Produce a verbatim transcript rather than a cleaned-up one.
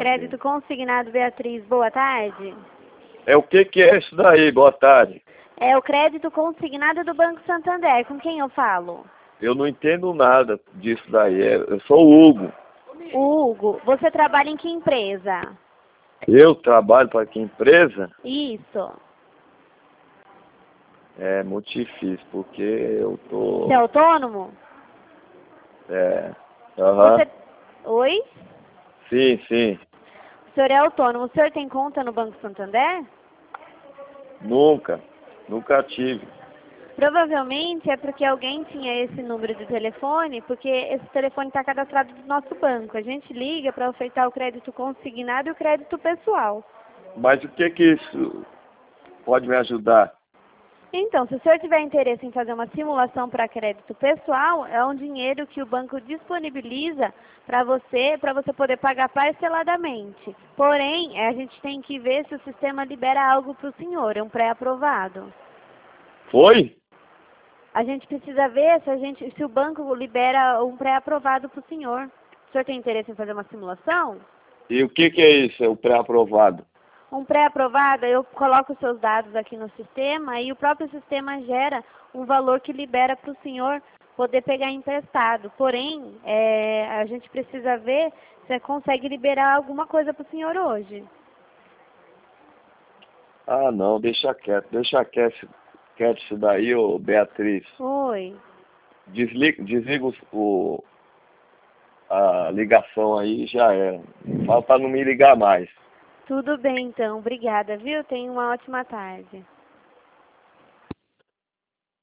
Crédito consignado, Beatriz, boa tarde. É o que que é isso daí? Boa tarde. É o crédito consignado do Banco Santander. Com quem eu falo? Eu não entendo nada disso daí. É- Eu sou o Hugo. O Hugo, você trabalha em que empresa? Eu trabalho para que empresa? Isso. É muito difícil, porque eu tô... Você é autônomo? É... Aham. Você... Oi? Sim, sim. O senhor é autônomo. O senhor tem conta no Banco Santander? Nunca. Nunca tive. Provavelmente é porque alguém tinha esse número de telefone, porque esse telefone está cadastrado no nosso banco. A gente liga para ofertar o crédito consignado e o crédito pessoal. Mas o que que isso pode me ajudar? Então, se o senhor tiver interesse em fazer uma simulação para crédito pessoal, é um dinheiro que o banco disponibiliza para você, para você poder pagar parceladamente. Porém, a gente tem que ver se o sistema libera algo para o senhor, é um pré-aprovado. Foi? A gente precisa ver se, a gente, se o banco libera um pré-aprovado para o senhor. O senhor tem interesse em fazer uma simulação? E o que que é isso? É o pré-aprovado? Um pré-aprovado, eu coloco os seus dados aqui no sistema e o próprio sistema gera um valor que libera para o senhor poder pegar emprestado. Porém, é, a gente precisa ver se você consegue liberar alguma coisa para o senhor hoje. Ah, não. Deixa quieto. Deixa quieto, quieto isso daí, ô Beatriz. Oi. Desliga, desliga o, o- a ligação aí e já era. Fala para não me ligar mais. Tudo bem, então. Obrigada, viu? Tenha uma ótima tarde.